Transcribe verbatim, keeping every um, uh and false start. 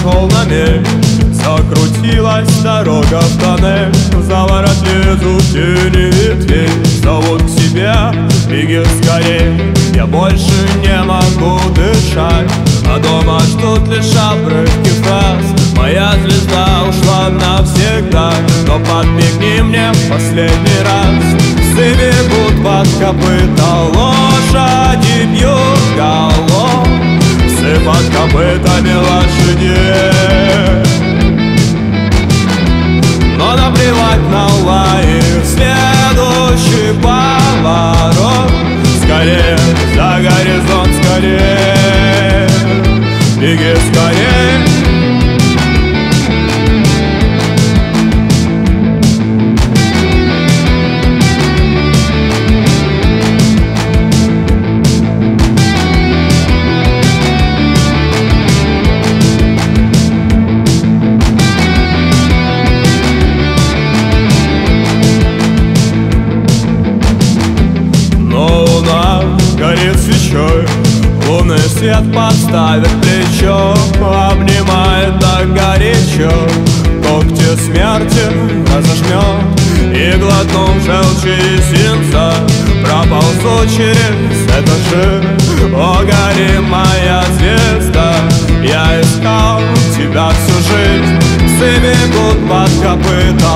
шел на мель, закрутилась дорога в тоннель. За ворот лезут тени ветвей, зовут к себе, беги скорей. Я больше не могу дышать, а дома ждут лишь обрывки фраз. Моя звезда ушла навсегда, но подмигни мне в последний раз. Псы бегут под копыта, лошади бьют галоп, псы под копытами лошадей. Но наплевать на лай, следующий поворот. Скорее, за горизонт, скорее, беги скорее. Горит свечой, лунный свет подставит плечо, обнимает так горячо, когти смерти разожмет. И глотнув желчи и свинца, проползу через этажи. О, гори, моя звезда, я искал тебя всю жизнь. Псы бегут под копыта,